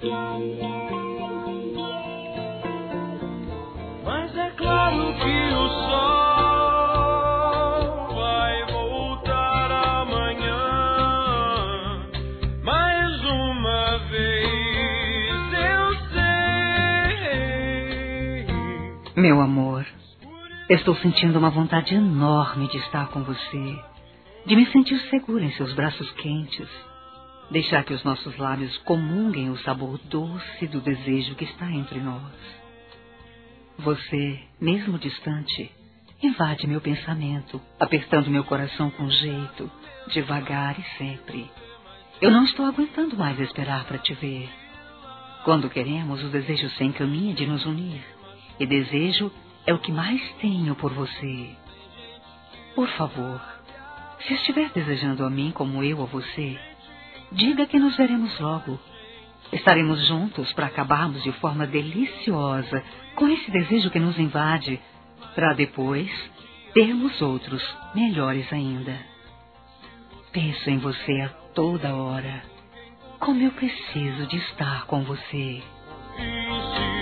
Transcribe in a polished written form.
Mas é claro que o sol vai voltar amanhã. Mais uma vez eu sei. Meu amor, estou sentindo uma vontade enorme de estar com você, de me sentir segura em seus braços quentes, deixar que os nossos lábios comunguem o sabor doce do desejo que está entre nós. Você, mesmo distante, invade meu pensamento, apertando meu coração com jeito, devagar e sempre. Eu não estou aguentando mais esperar para te ver. Quando queremos, o desejo se encaminha de nos unir. E desejo é o que mais tenho por você. Por favor, se estiver desejando a mim como eu a você, diga que nos veremos logo. Estaremos juntos para acabarmos de forma deliciosa com esse desejo que nos invade, para depois termos outros melhores ainda. Penso em você a toda hora. Como eu preciso de estar com você.